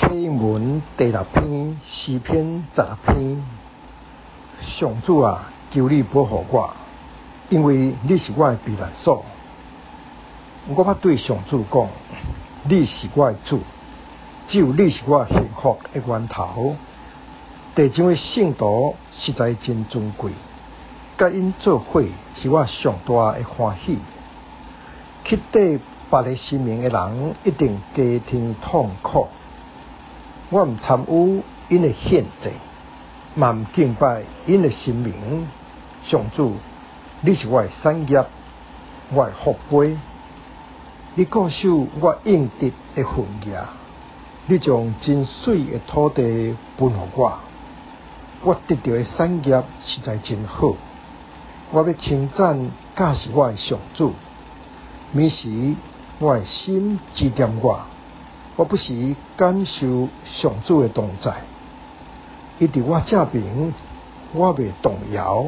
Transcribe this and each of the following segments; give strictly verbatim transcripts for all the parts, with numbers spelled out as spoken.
启应文第六篇诗篇十六篇，上主啊，求你保护我，因为你是我的避难所。我捌对上主讲，你是我的主，只有你是我幸福的源头。地上的圣徒实在真尊贵，甲因做伙是我上大的欢喜。去缀别个生命的人一定加添痛苦。我毋参与因的献祭，嘛毋敬拜因的神明。上主，你是我的产业，我的福杯。你固守我应得的份业，你将真水的土地分予我，我得到的产业实在真好。我要称赞假是我的上主，每时我的心指点我，我不时感受上主的同在。伊伫我正边，我袂动摇，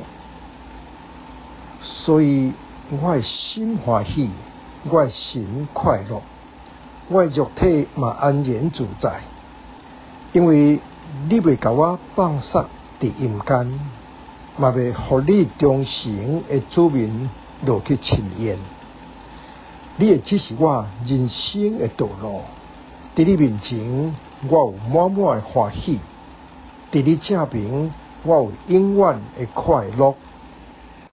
所以我的心欢喜，我的心快乐，我的肉体嘛安然自在，因为你袂甲我放杀伫阴间，嘛袂互你忠诚的子民落去深渊。你会指示我人生的道路，伫你面前我有满满的欢喜，伫你正边我有永远的快乐。